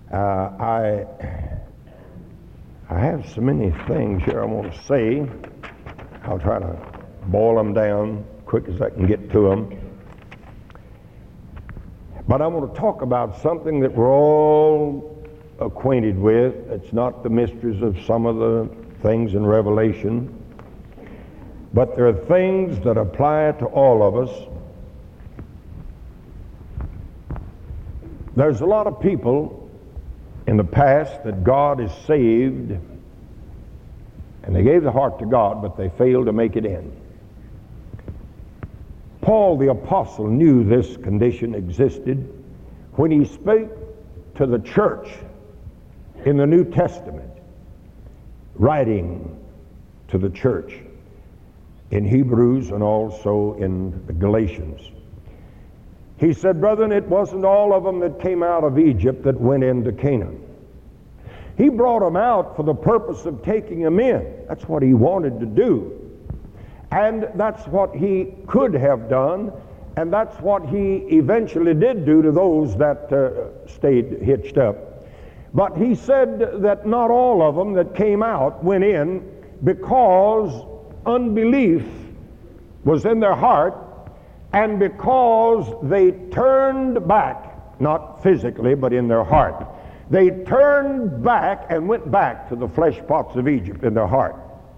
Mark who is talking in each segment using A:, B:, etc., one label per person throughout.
A: I have so many things here I want to say. I'll try to boil them down quick as I can get to them. But I want to talk about something that we're all acquainted with. It's not the mysteries of some of the things in Revelation, but there are things that apply to all of us. There's a lot of people in the past that God has saved, and they gave the heart to God, but they failed to make it in. Paul the apostle knew this condition existed when he spoke to the church in the New Testament, writing to the church in Hebrews and also in the Galatians. He said, brethren, it wasn't all of them that came out of Egypt that went into Canaan. He brought them out for the purpose of taking them in. That's what he wanted to do. And that's what he could have done, and that's what he eventually did do to those that stayed hitched up. But he said that not all of them that came out went in because unbelief was in their heart, and because they turned back, not physically, but in their heart. They turned back and went back to the flesh pots of Egypt in their heart.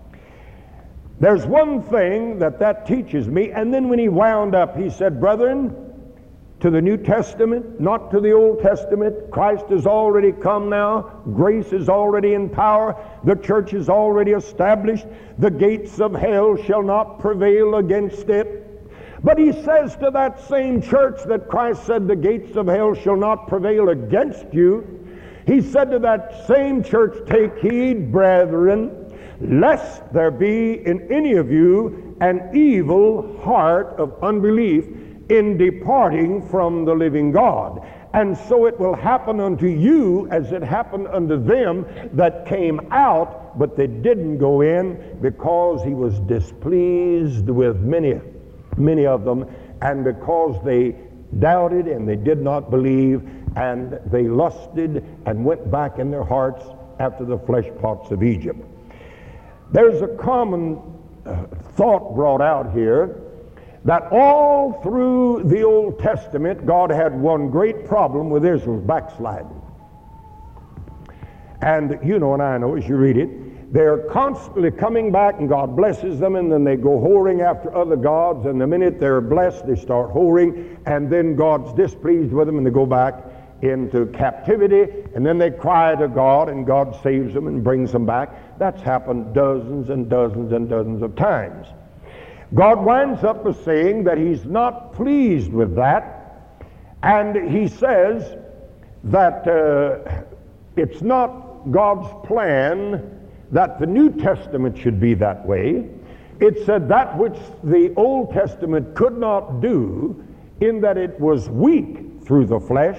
A: There's one thing that teaches me, and then when he wound up, he said, brethren, to the New Testament, not to the Old Testament. Christ has already come now. Grace is already in power. The church is already established. The gates of hell shall not prevail against it. But he says to that same church that Christ said, the gates of hell shall not prevail against you. He said to that same church, take heed, brethren, lest there be in any of you an evil heart of unbelief in departing from the living God. And so it will happen unto you as it happened unto them that came out, but they didn't go in, because he was displeased with many of them, and because they doubted and they did not believe, and they lusted and went back in their hearts after the flesh pots of Egypt. There's a common thought brought out here that all through the Old Testament, God had one great problem with Israel's backsliding. And you know, and I know as you read it, they're constantly coming back and God blesses them, and then they go whoring after other gods, and the minute they're blessed they start whoring, and then God's displeased with them and they go back into captivity, and then they cry to God and God saves them and brings them back. That's happened dozens and dozens and dozens of times. God winds up with saying that he's not pleased with that, and he says that it's not God's plan that the New Testament should be that way. It said that which the Old Testament could not do, in that it was weak through the flesh,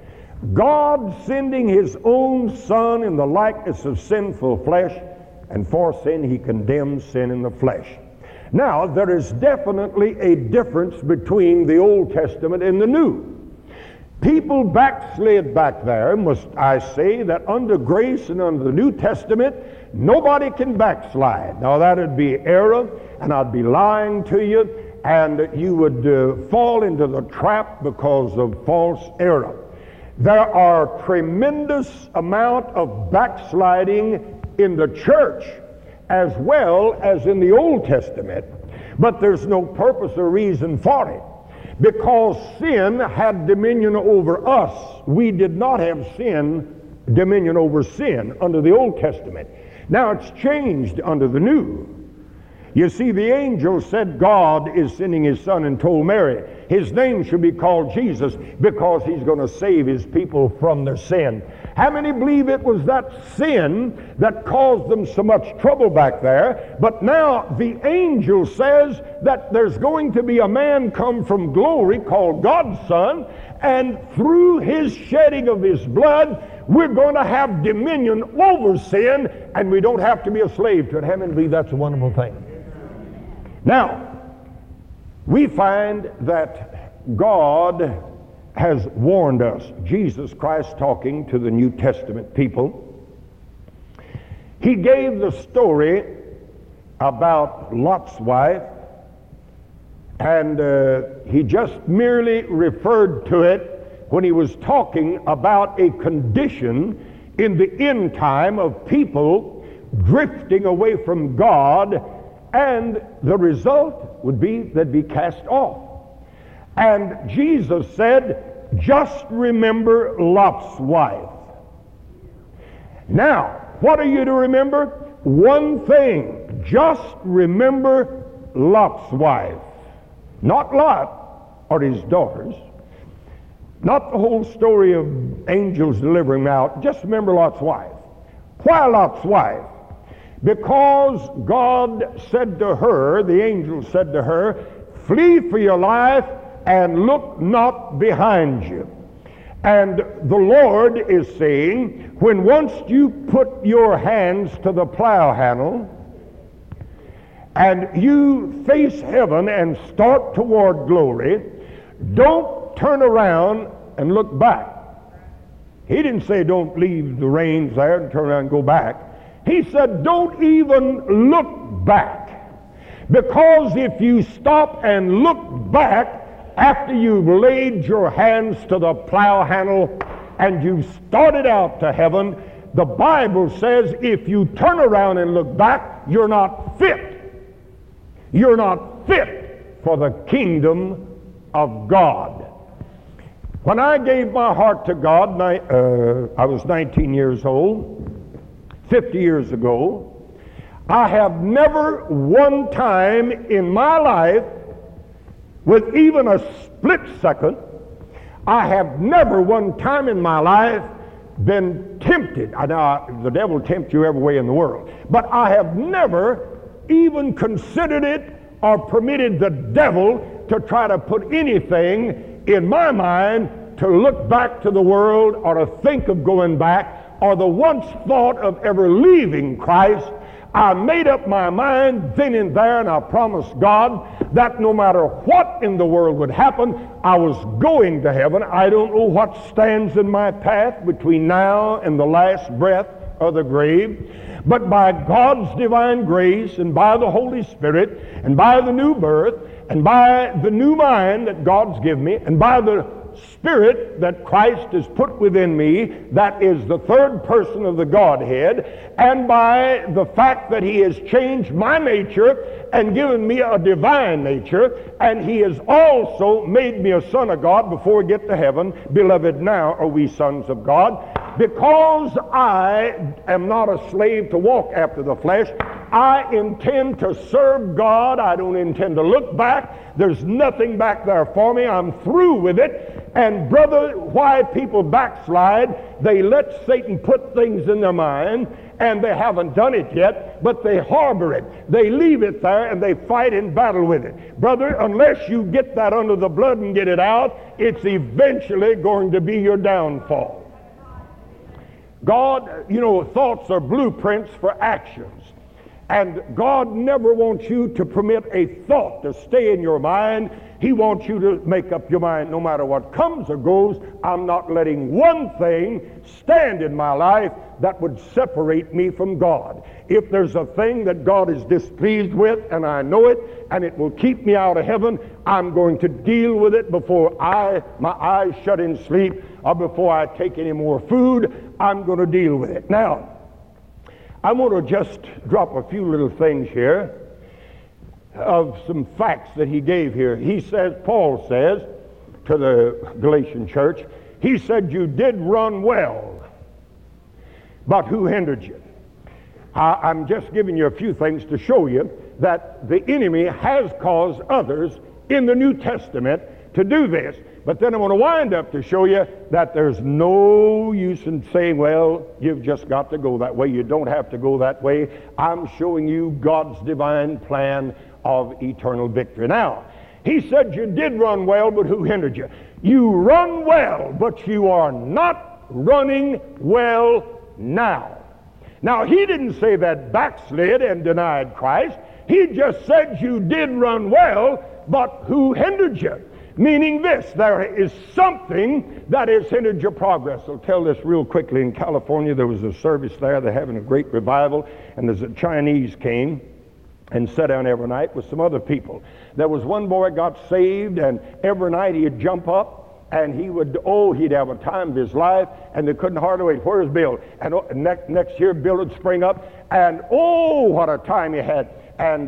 A: God sending his own Son in the likeness of sinful flesh, and for sin he condemns sin in the flesh. Now, there is definitely a difference between the Old Testament and the New. People backslid back there. Must I say that under grace and under the New Testament, nobody can backslide. Now, that would be error, and I'd be lying to you, and you would fall into the trap because of false error. There are tremendous amount of backsliding in the church as well as in the Old Testament, but there's no purpose or reason for it, because sin had dominion over us. We did not have dominion over sin under the Old Testament. Now it's changed under the New. You see, the angel said God is sending his Son and told Mary his name should be called Jesus, because he's going to save his people from their sin. How many believe it was that sin that caused them so much trouble back there? But now the angel says that there's going to be a man come from glory called God's Son, and through his shedding of his blood, we're going to have dominion over sin, and we don't have to be a slave to it. How many believe that's a wonderful thing? Now, we find that God has warned us. Jesus Christ talking to the New Testament people. He gave the story about Lot's wife, and he just merely referred to it when he was talking about a condition in the end time of people drifting away from God, and the result would be they'd be cast off. And Jesus said, just remember Lot's wife. Now, what are you to remember? One thing. Just remember Lot's wife. Not Lot or his daughters. Not the whole story of angels delivering him out. Just remember Lot's wife. Why Lot's wife? Because God said to her, the angel said to her, flee for your life and look not behind you. And the Lord is saying, when once you put your hands to the plow handle and you face heaven and start toward glory, don't turn around and look back. He didn't say don't leave the reins there and turn around and go back. He said don't even look back. Because if you stop and look back after you've laid your hands to the plow handle and you've started out to heaven, the Bible says if you turn around and look back, you're not fit. You're not fit for the kingdom of God. When I gave my heart to God, I was 19 years old, 50 years ago. I have never one time in my life, with even a split second, I have never one time in my life been tempted. Now, the devil tempts you every way in the world, but I have never even considered it or permitted the devil to try to put anything in my mind to look back to the world or to think of going back or the once thought of ever leaving Christ. I made up my mind then and there, and I promised God that no matter what in the world would happen, I was going to heaven. I don't know what stands in my path between now and the last breath of the grave, but by God's divine grace and by the Holy Spirit and by the new birth and by the new mind that God's given me and by the Spirit that Christ has put within me, that is the third person of the Godhead, and by the fact that He has changed my nature and given me a divine nature, and He has also made me a son of God before we get to heaven. Beloved, now are we sons of God. Because I am not a slave to walk after the flesh, I intend to serve God. I don't intend to look back. There's nothing back there for me. I'm through with it. And brother, why people backslide, they let Satan put things in their mind, and they haven't done it yet, but they harbor it. They leave it there, and they fight and battle with it. Brother, unless you get that under the blood and get it out, it's eventually going to be your downfall. God, thoughts are blueprints for actions. And God never wants you to permit a thought to stay in your mind. He wants you to make up your mind no matter what comes or goes. I'm not letting one thing stand in my life that would separate me from God. If there's a thing that God is displeased with, and I know it, and it will keep me out of heaven, I'm going to deal with it before my eyes shut in sleep or before I take any more food. I'm going to deal with it. Now, I want to just drop a few little things here of some facts that he gave here. Paul says to the Galatian church, he said, you did run well, but who hindered you? I'm just giving you a few things to show you that the enemy has caused others in the New Testament to do this. But then I want to wind up to show you that there's no use in saying, well, you've just got to go that way. You don't have to go that way. I'm showing you God's divine plan of eternal victory. Now, he said you did run well, but who hindered you? You run well, but you are not running well now. Now, he didn't say that backslid and denied Christ. He just said you did run well, but who hindered you? Meaning this, there is something that has hindered your progress. I'll tell this real quickly. In California, there was a service there. They're having a great revival, and there's a Chinese came and sat down every night with some other people. There was one boy got saved, and every night he'd jump up, and he'd have a time of his life, and they couldn't hardly wait. Where's Bill? And next year, Bill would spring up, and what a time he had. And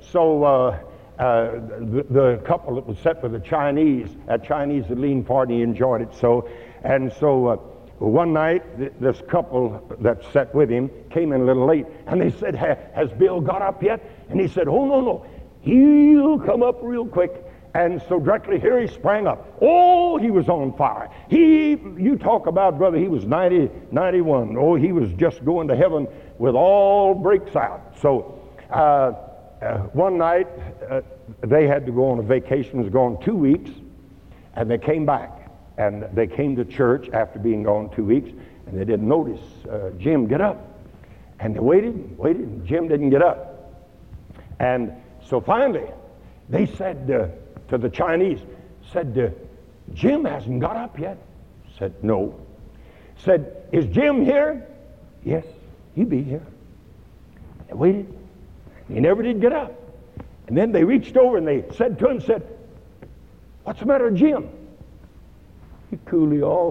A: the couple that was set with a Chinese had leaned forward, and he enjoyed it so. And so one night, this couple that sat with him came in a little late, and they said, has Bill got up yet? And he said, oh, no, he'll come up real quick. And so directly here he sprang up. Oh, he was on fire. You talk about, brother, he was 90, 91. Oh, he was just going to heaven with all breaks out. So one night, they had to go on a vacation. It was gone 2 weeks, and they came back. And they came to church after being gone 2 weeks, and they didn't notice Jim get up. And they waited, and Jim didn't get up. And so finally, they said to the Chinese, Jim hasn't got up yet. Said, no. Said, is Jim here? Yes, he be here. They waited. He never did get up. And then they reached over and they said to him, what's the matter, Jim? He coolly off.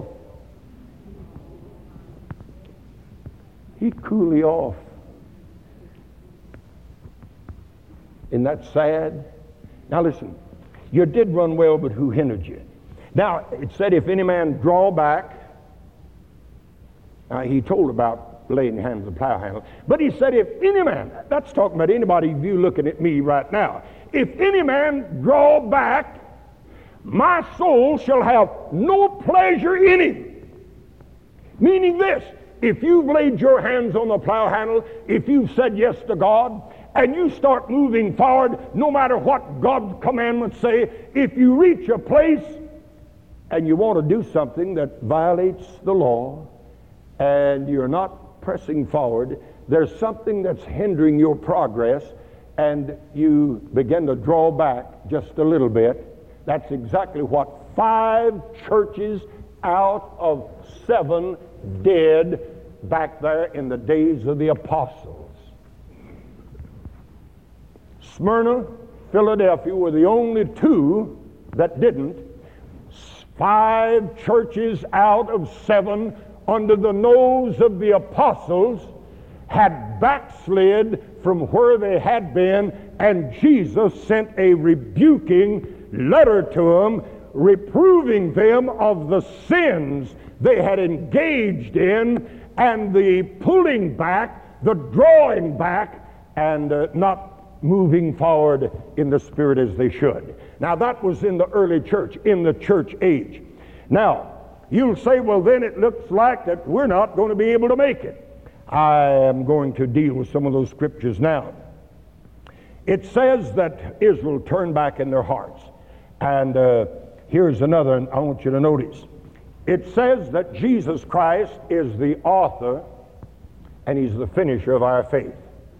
A: Isn't that sad? Now listen, you did run well, but who hindered you? Now, it said, if any man draw back, he told about laying hands on the plow handle, but he said, if any man, that's talking about anybody of you looking at me right now, if any man draw back, my soul shall have no pleasure in him. Meaning this, if you've laid your hands on the plow handle, if you've said yes to God, and you start moving forward, no matter what God's commandments say, if you reach a place and you want to do something that violates the law, and you're not pressing forward, there's something that's hindering your progress, and you begin to draw back just a little bit. That's exactly what 5 churches out of 7 did back there in the days of the apostles. Smyrna, Philadelphia were the only 2 that didn't. 5 churches out of 7 under the nose of the apostles had backslid from where they had been, and Jesus sent a rebuking letter to them, reproving them of the sins they had engaged in, and the pulling back, the drawing back, and not moving forward in the Spirit as they should. Now that was in the early church, in the church age. Now, you'll say, well, then it looks like that we're not going to be able to make it. I am going to deal with some of those scriptures now. It says that Israel turned back in their hearts. And here's another, and I want you to notice. It says that Jesus Christ is the author and he's the finisher of our faith.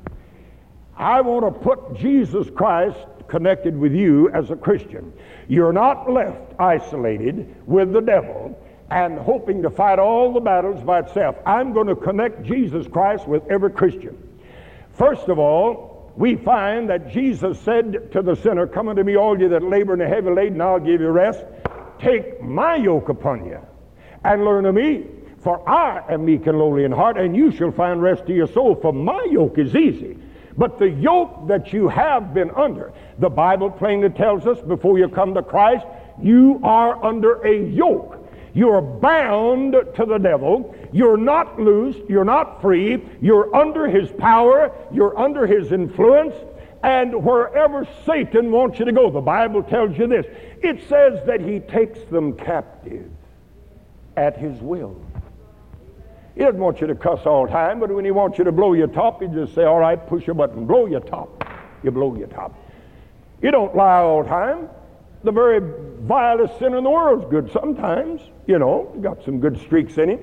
A: I want to put Jesus Christ connected with you as a Christian. You're not left isolated with the devil and hoping to fight all the battles by itself. I'm going to connect Jesus Christ with every Christian. First of all, we find that Jesus said to the sinner, come unto me, all you that labor and are heavy laden, I'll give you rest. Take my yoke upon you and learn of me, for I am meek and lowly in heart, and you shall find rest to your soul, for my yoke is easy. But the yoke that you have been under, the Bible plainly tells us before you come to Christ, you are under a yoke. You're bound to the devil. You're not loose. You're not free. You're under his power. You're under his influence. And wherever Satan wants you to go, the Bible tells you this. It says that he takes them captive at his will. He doesn't want you to cuss all the time, but when he wants you to blow your top, he just say, all right, push a button, blow your top. You blow your top. You don't lie all the time. The very vilest sin in the world is good sometimes. You know, got some good streaks in him.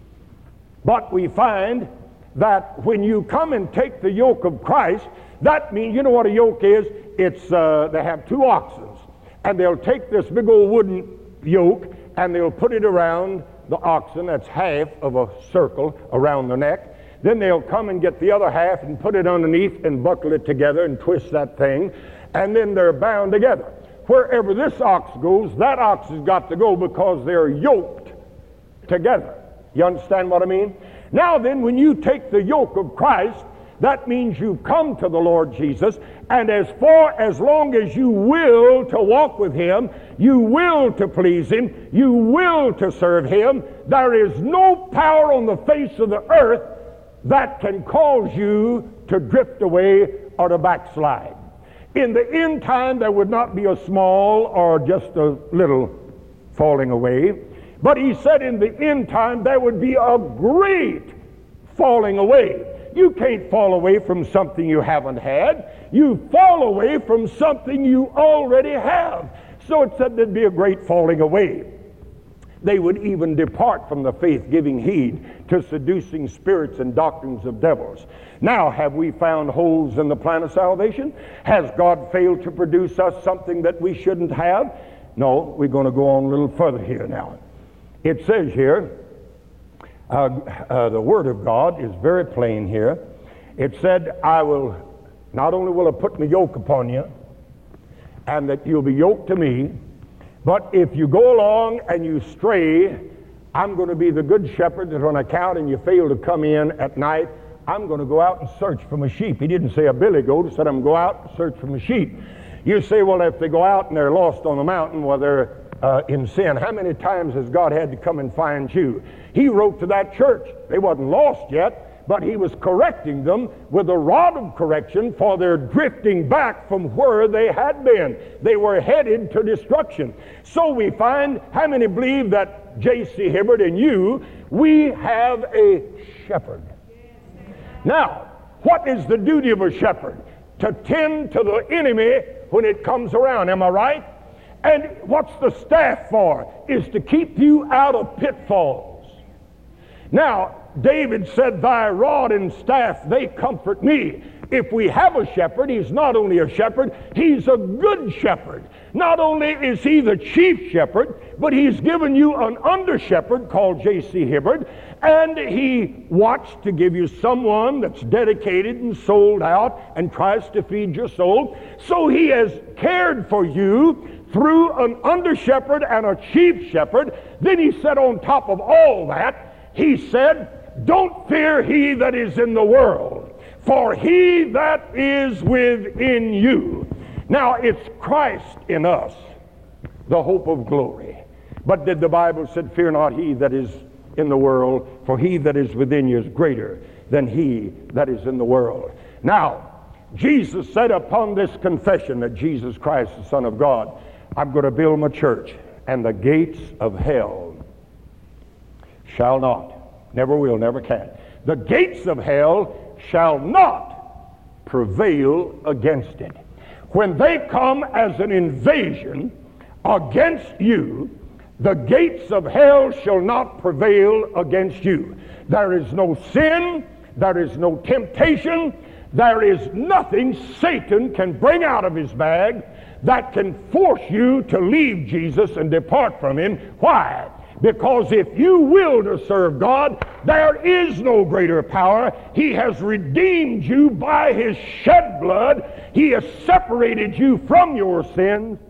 A: But we find that when you come and take the yoke of Christ, that means, you know what a yoke is? It's they have 2 oxen. and they'll take this big old wooden yoke and they'll put it around the oxen. That's half of a circle around the neck. Then they'll come and get the other half and put it underneath and buckle it together and twist that thing, and then they're bound together. Wherever this ox goes, that ox has got to go, because they're yoked together. You understand what I mean? Now then, when you take the yoke of Christ, that means you come to the Lord Jesus, and as long as you will to walk with Him, you will to please Him, you will to serve Him, there is no power on the face of the earth that can cause you to drift away or to backslide. In the end time, there would not be a small or just a little falling away, but He said in the end time there would be a great falling away. You can't fall away from something you haven't had. You fall away from something you already have. So it said there'd be a great falling away. They would even depart from the faith, giving heed to seducing spirits and doctrines of devils. Now, have we found holes in the plan of salvation? Has God failed to produce us something that we shouldn't have? No, we're going to go on a little further here now. It says here, the Word of God is very plain here. It said, not only will I put my yoke upon you, and that you'll be yoked to me, but if you go along and you stray, I'm going to be the good shepherd that on account and you fail to come in at night, I'm going to go out and search for my sheep. He didn't say a billy goat. He said, I'm going to go out and search for my sheep. You say, well, if they go out and they're lost on the mountain, well, they're in sin. How many times has God had to come and find you? He wrote to that church. They wasn't lost yet, but He was correcting them with a rod of correction for their drifting back from where they had been. They were headed to destruction. So we find, how many believe that J.C. Hibbert and you, we have a shepherd? Now, what is the duty of a shepherd? To tend to the enemy when it comes around. Am I right? And what's the staff for? Is to keep you out of pitfalls. Now, David said, thy rod and staff, they comfort me. If we have a shepherd, he's not only a shepherd, he's a good shepherd. Not only is he the chief shepherd, but he's given you an under shepherd called J.C. Hibbert, and he wants to give you someone that's dedicated and sold out and tries to feed your soul. So he has cared for you through an under shepherd and a chief shepherd. Then he said on top of all that, he said, don't fear he that is in the world, for he that is within you. Now it's Christ in us, the hope of glory. But did the Bible said, fear not he that is in the world, for he that is within you is greater than he that is in the world. Now, Jesus said upon this confession that Jesus Christ, the Son of God, I'm going to build my church, and the gates of hell shall not, never will, never can. The gates of hell shall not prevail against it. When they come as an invasion against you, the gates of hell shall not prevail against you. There is no sin, there is no temptation, there is nothing Satan can bring out of his bag that can force you to leave Jesus and depart from him. Why? Because if you will to serve God, there is no greater power. He has redeemed you by His shed blood. He has separated you from your sins.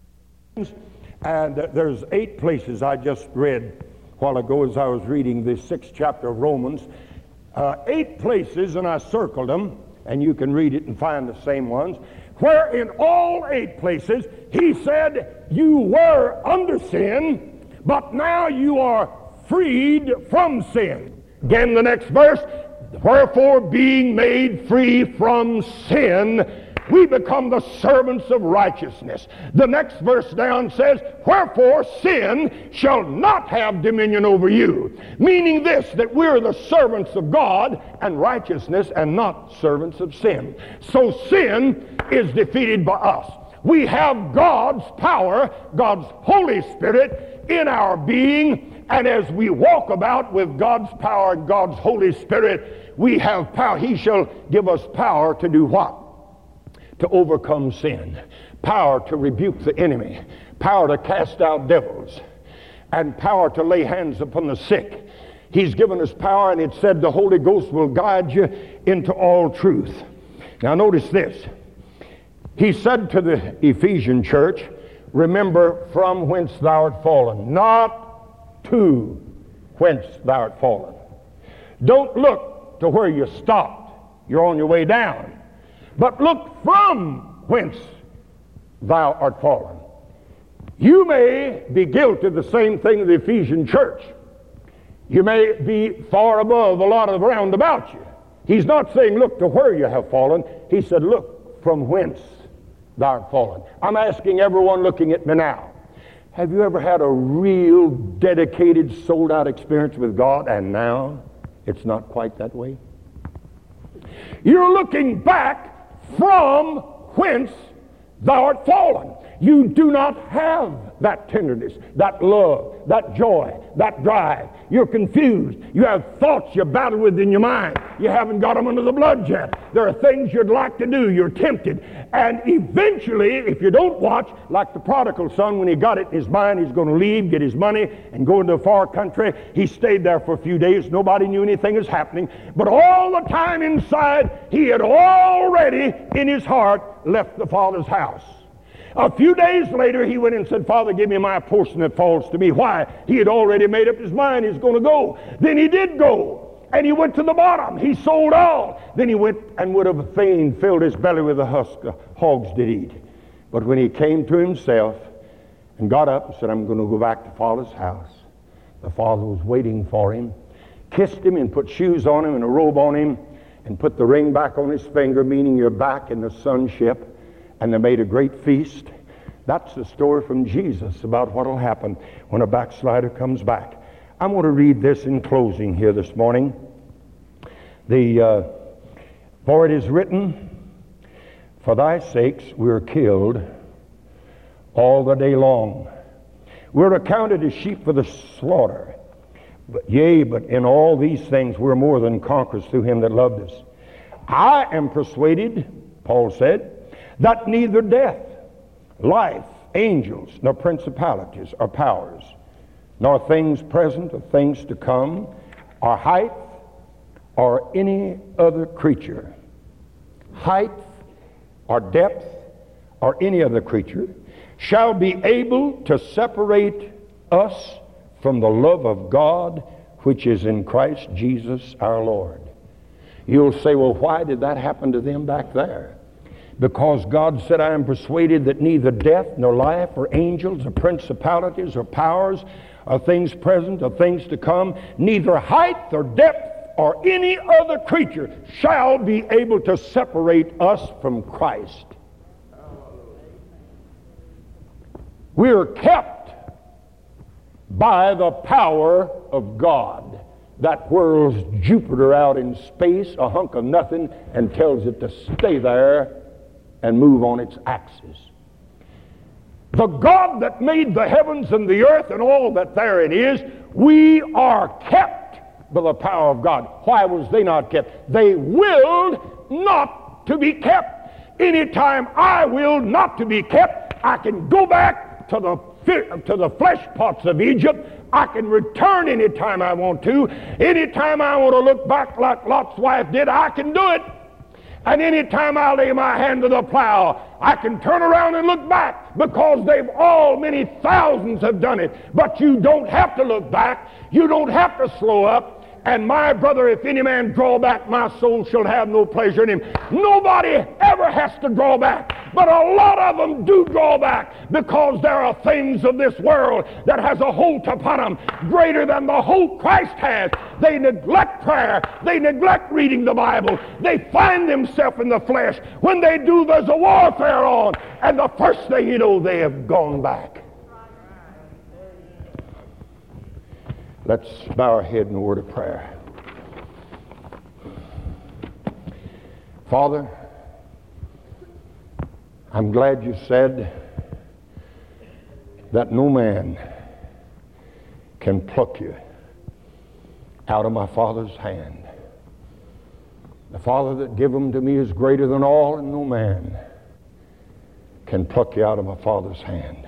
A: And there's 8 places I just read a while ago as I was reading the 6th chapter of Romans. 8 places, and I circled them, and you can read it and find the same ones, where in all 8 places he said, you were under sin, but now you are freed from sin. Again, the next verse, wherefore being made free from sin, we become the servants of righteousness. The next verse down says, wherefore sin shall not have dominion over you. Meaning this, that we're the servants of God and righteousness and not servants of sin. So sin is defeated by us. We have God's power, God's Holy Spirit in our being, and as we walk about with God's power and God's Holy Spirit, we have power. He shall give us power to do what? To overcome sin. power to rebuke the enemy, power to cast out devils, and power to lay hands upon the sick. He's given us power, and it said the Holy Ghost will guide you into all truth. Now notice this. He said to the Ephesian church, remember from whence thou art fallen, not to whence thou art fallen. Don't look to where you stopped. You're on your way down. But look from whence thou art fallen. You may be guilty of the same thing of the Ephesian church. You may be far above a lot of around about you. He's not saying look to where you have fallen. He said look from whence thou art fallen. I'm asking everyone looking at me now, have you ever had a real dedicated, sold out experience with God and now it's not quite that way? You're looking back from whence thou art fallen. You do not have that tenderness, that love, that joy, that drive. You're confused. You have thoughts you battle with in your mind. You haven't got them under the blood yet. There are things you'd like to do. You're tempted. And eventually, if you don't watch, like the prodigal son, when he got it in his mind, he's going to leave, get his money, and go into a far country. He stayed there for a few days. Nobody knew anything was happening. But all the time inside, he had already, in his heart, left the Father's house. A few days later, he went and said, Father, give me my portion that falls to me. Why? He had already made up his mind he's going to go. Then he did go, and he went to the bottom. He sold all. Then he went and would have fain filled his belly with the husk hogs did eat. But when he came to himself and got up and said, I'm going to go back to Father's house, the Father was waiting for him, kissed him and put shoes on him and a robe on him, and put the ring back on his finger, meaning you're back in the sonship. And they made a great feast. That's the story from Jesus about what will happen when a backslider comes back. I'm going to read this in closing here this morning. For it is written, for thy sakes we are killed all the day long. We're accounted as sheep for the slaughter. But in all these things we're more than conquerors through him that loved us. I am persuaded, Paul said, that neither death, life, angels, nor principalities or powers, nor things present or things to come, or height, or any other creature, height, or depth, or any other creature, shall be able to separate us from the love of God which is in Christ Jesus our Lord. You'll say, well, why did that happen to them back there? Because God said, I am persuaded that neither death, nor life, or angels, or principalities, or powers, or things present, or things to come, neither height, or depth, or any other creature shall be able to separate us from Christ. We are kept by the power of God that whirls Jupiter out in space, a hunk of nothing, and tells it to stay there and move on its axis. The God that made the heavens and the earth and all that therein is, we are kept by the power of God. Why was they not kept? They willed not to be kept. Anytime I will not to be kept, I can go back to the flesh pots of Egypt. I can return anytime I want to. Anytime I want to look back like Lot's wife did, I can do it. And anytime I lay my hand to the plow, I can turn around and look back, because many thousands have done it. But you don't have to look back. You don't have to slow up. And my brother, if any man draw back, my soul shall have no pleasure in him. Nobody ever has to draw back. But a lot of them do draw back, because there are things of this world that has a hold upon them greater than the hold Christ has. They neglect prayer. They neglect reading the Bible. They find themselves in the flesh. When they do, there's a warfare on. And the first thing you know, they have gone back. Let's bow our head in a word of prayer. Father, I'm glad you said that no man can pluck you out of my Father's hand. The Father that gave them to me is greater than all, and no man can pluck you out of my Father's hand.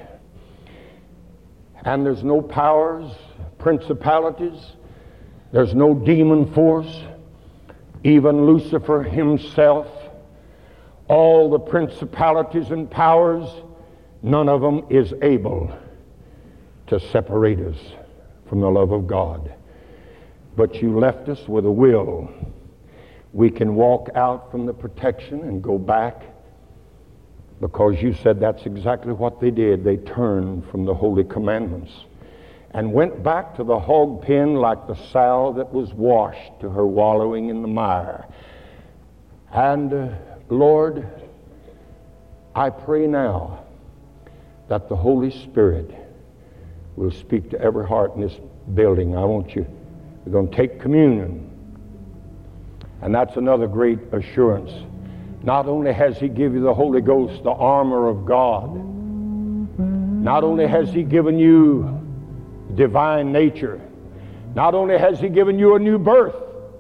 A: And there's no powers, principalities, there's no demon force, even Lucifer himself, all the principalities and powers, none of them is able to separate us from the love of God. But you left us with a will. We can walk out from the protection and go back, because you said that's exactly what they did. They turned from the holy commandments and went back to the hog pen like the sow that was washed to her wallowing in the mire. And Lord, I pray now that the Holy Spirit will speak to every heart in this building. We're going to take communion. And that's another great assurance. Not only has He given you the Holy Ghost, the armor of God, not only has He given you divine nature, not only has He given you a new birth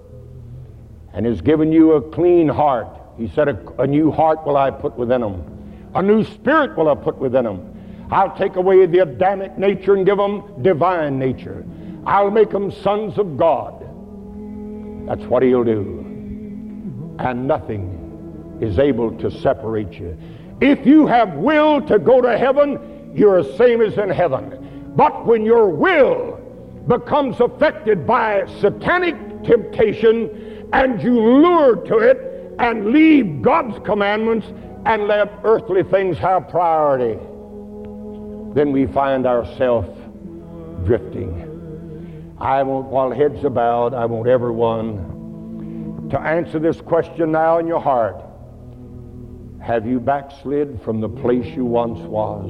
A: and has given you a clean heart. He said, a new heart will I put within them. A new spirit will I put within them. I'll take away the Adamic nature and give them divine nature. I'll make them sons of God. That's what He'll do. And nothing is able to separate you. If you have will to go to heaven, you're the same as in heaven. But when your will becomes affected by satanic temptation and you lure to it and leave God's commandments and let earthly things have priority, then we find ourselves drifting. While heads are bowed, I want everyone to answer this question now in your heart. Have you backslid from the place you once was?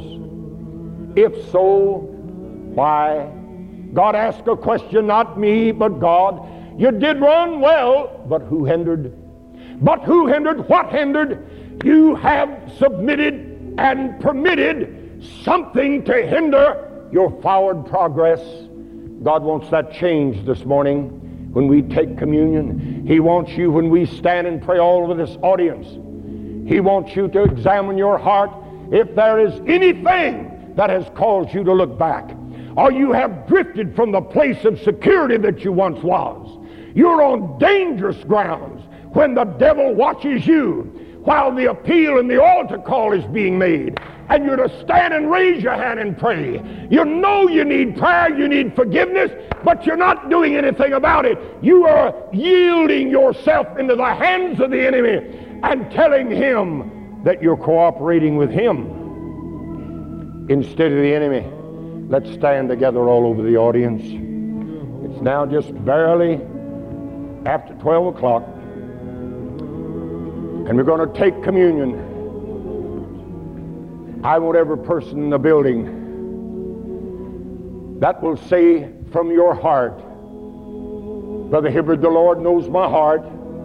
A: If so, why? God asked a question, not me, but God. You did run well, but who hindered? But who hindered? What hindered? You have submitted and permitted something to hinder your forward progress. God wants that changed this morning when we take communion. He wants you, when we stand and pray all over this audience, He wants you to examine your heart if there is anything that has caused you to look back, or you have drifted from the place of security that you once was. You're on dangerous grounds when the devil watches you while the appeal and the altar call is being made, and you're to stand and raise your hand and pray. You know you need prayer, you need forgiveness, but you're not doing anything about it. You are yielding yourself into the hands of the enemy and telling him that you're cooperating with him instead of the enemy. Let's stand together all over the audience. It's now just barely after 12 o'clock, and we're going to take communion. I want every person in the building that will say from your heart, Brother Hibbard, the Lord knows my heart.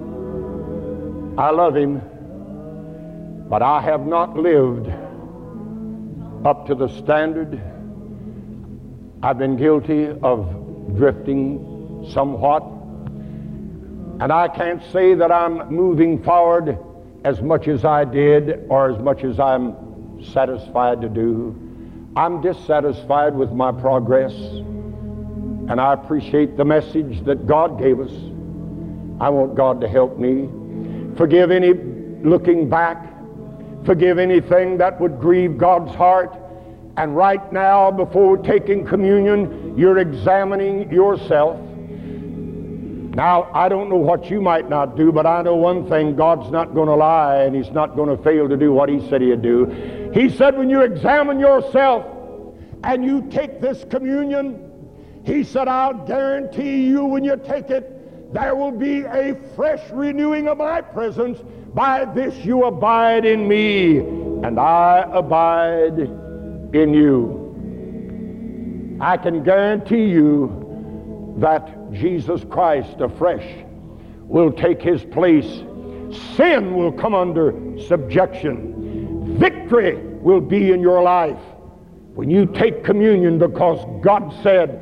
A: I love Him, but I have not lived up to the standard. I've been guilty of drifting somewhat, and I can't say that I'm moving forward as much as I did or as much as I'm satisfied to do. I'm dissatisfied with my progress, and I appreciate the message that God gave us. I want God to help me. Forgive any looking back. Forgive anything that would grieve God's heart. And right now, before taking communion, you're examining yourself. Now, I don't know what you might not do, but I know one thing: God's not going to lie, and He's not going to fail to do what He said He'd do. He said when you examine yourself and you take this communion, He said, I'll guarantee you when you take it, there will be a fresh renewing of my presence. By this you abide in me, and I abide in you. I can guarantee you that Jesus Christ afresh will take His place. Sin will come under subjection. Victory will be in your life when you take communion, because God said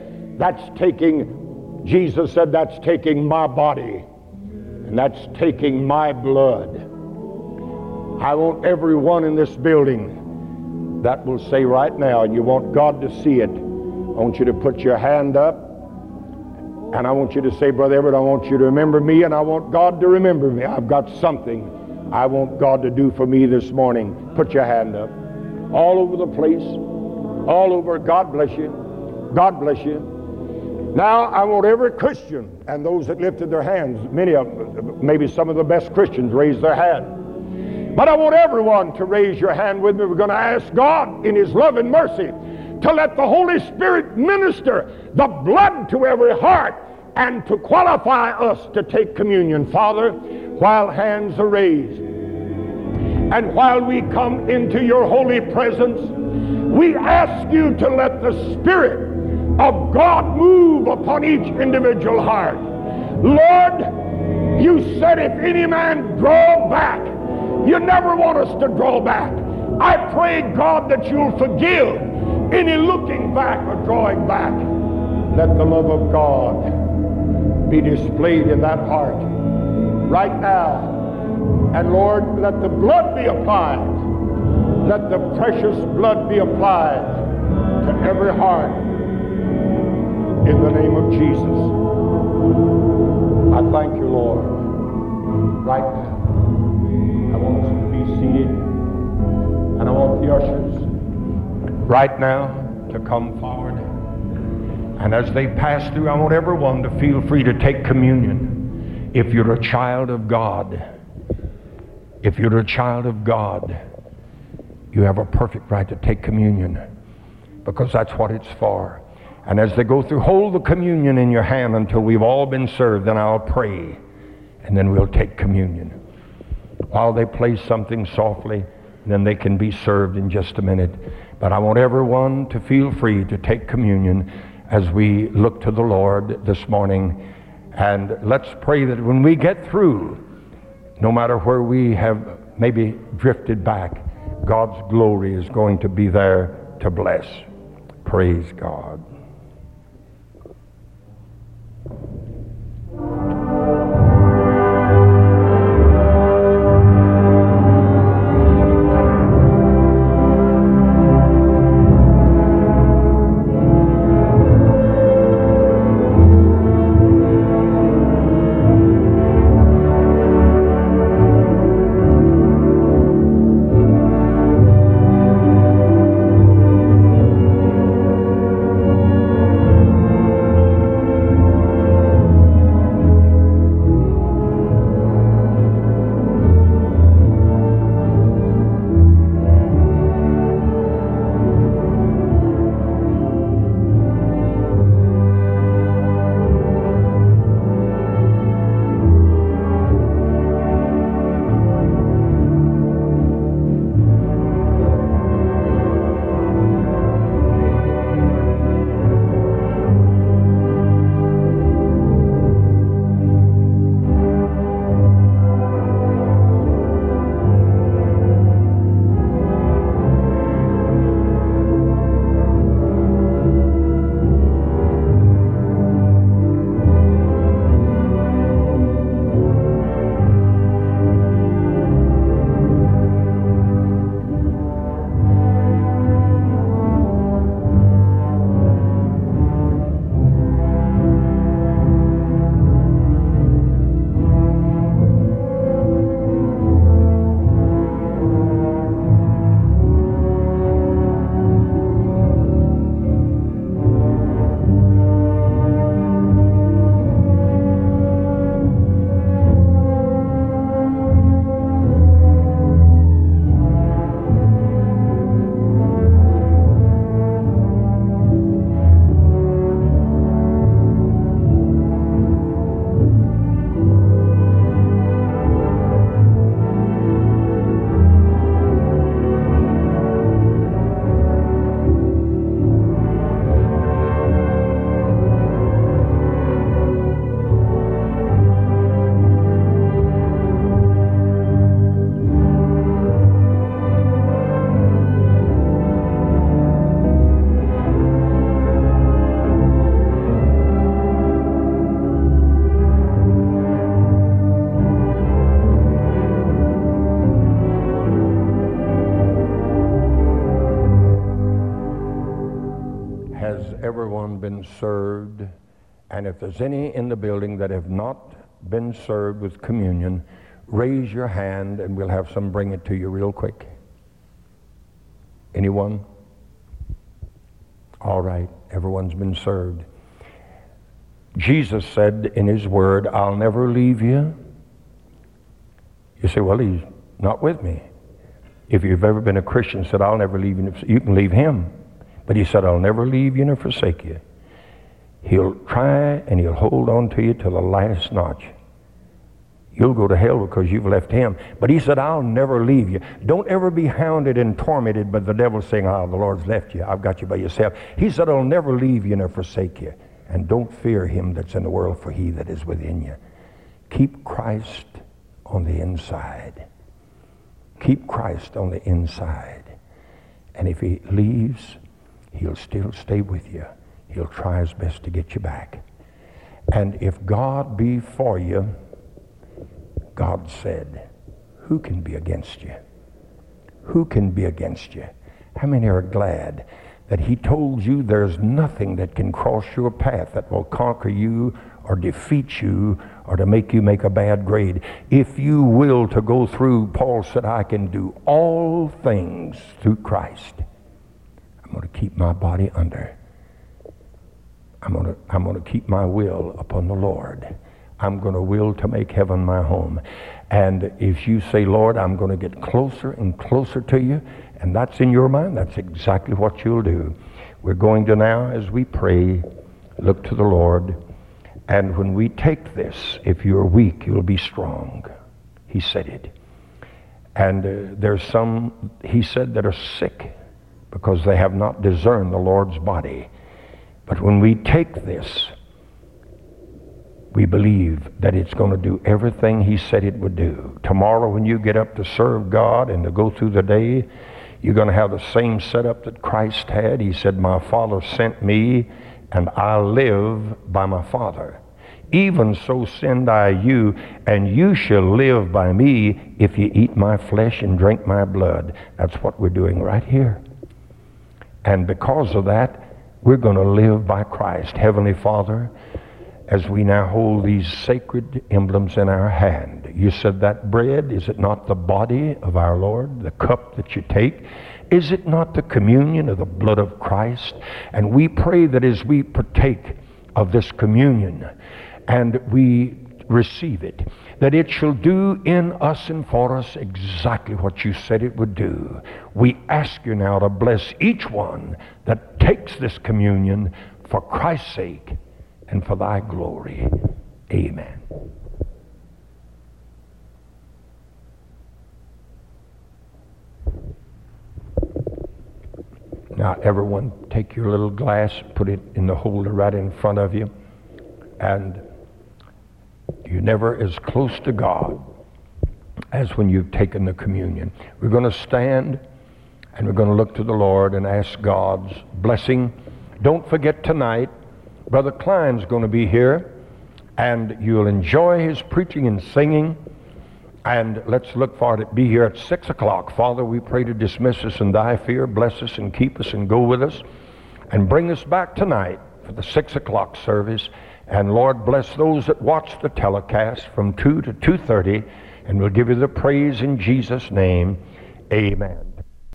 A: Jesus said that's taking my body and that's taking my blood. I want everyone in this building that will say right now, and you want God to see it, I want you to put your hand up, and I want you to say, Brother Everett, I want you to remember me, and I want God to remember me. I've got something I want God to do for me this morning. Put your hand up. All over the place, all over. God bless you. God bless you. Now, I want every Christian, and those that lifted their hands, many of them, maybe some of the best Christians, raise their hand. But I want everyone to raise your hand with me. We're going to ask God in His love and mercy to let the Holy Spirit minister the blood to every heart and to qualify us to take communion. Father, while hands are raised and while we come into your holy presence, we ask you to let the Spirit of God move upon each individual heart. Lord, you said if any man draw back, you never want us to draw back. I pray, God, that you'll forgive any looking back or drawing back. Let the love of God be displayed in that heart right now. And Lord, let the blood be applied. Let the precious blood be applied to every heart in the name of Jesus. I thank you, Lord. Right now, I want us to be seated, and I want the ushers right now to come forward. And as they pass through, I want everyone to feel free to take communion. If you're a child of God, if you're a child of God, you have a perfect right to take communion, because that's what it's for. And as they go through, hold the communion in your hand until we've all been served, and I'll pray, and then we'll take communion. While they play something softly, then they can be served in just a minute. But I want everyone to feel free to take communion as we look to the Lord this morning. And let's pray that when we get through, no matter where we have maybe drifted back, God's glory is going to be there to bless. Praise God. been served, and if there's any in the building that have not been served with communion, raise your hand and we'll have some bring it to you real quick. Anyone? All right, everyone's been served. Jesus said in his word, I'll never leave you. You say, well, he's not with me. If you've ever been a Christian, said, I'll never leave you. You can leave him. But he said, I'll never leave you nor forsake you. He'll try and he'll hold on to you till the last notch. You'll go to hell because you've left him. But he said, I'll never leave you. Don't ever be hounded and tormented by the devil saying, oh, the Lord's left you. I've got you by yourself. He said, I'll never leave you nor forsake you. And don't fear him that's in the world, for he that is within you. Keep Christ on the inside. Keep Christ on the inside. And if he leaves, he'll still stay with you. He'll try his best to get you back. And if God be for you, God said, who can be against you? Who can be against you? How many are glad that he told you there's nothing that can cross your path that will conquer you or defeat you or to make you make a bad grade? If you will to go through, Paul said, I can do all things through Christ. I'm going to keep my body under. I'm going to keep my will upon the Lord. I'm going to will to make heaven my home. And if you say, Lord, I'm going to get closer and closer to you, and that's in your mind, that's exactly what you'll do. We're going to now, as we pray, look to the Lord. And when we take this, if you're weak, you'll be strong. He said it. And there's some, he said, that are sick because they have not discerned the Lord's body. But when we take this, we believe that it's going to do everything he said it would do. Tomorrow when you get up to serve God and to go through the day, you're going to have the same setup that Christ had. He said, my Father sent me, and I live by my Father. Even so send I you, and you shall live by me if you eat my flesh and drink my blood. That's what we're doing right here. And because of that, we're going to live by Christ. Heavenly Father, as we now hold these sacred emblems in our hand, you said that bread, is it not the body of our Lord? The cup that you take, is it not the communion of the blood of Christ? And we pray that as we partake of this communion and we receive it, that it shall do in us and for us exactly what you said it would do. We ask you now to bless each one that takes this communion for Christ's sake and for thy glory. Amen. Now everyone take your little glass, put it in the holder right in front of you, and you're never as close to God as when you've taken the communion. We're going to stand and we're going to look to the Lord and ask God's blessing. Don't forget tonight, Brother Klein's going to be here, and you'll enjoy his preaching and singing. And let's look forward to be here at 6 o'clock. Father, we pray to dismiss us in thy fear. Bless us and keep us and go with us. And bring us back tonight for the 6 o'clock service. And Lord, bless those that watch the telecast from 2 to 2:30. And we'll give you the praise in Jesus' name. Amen.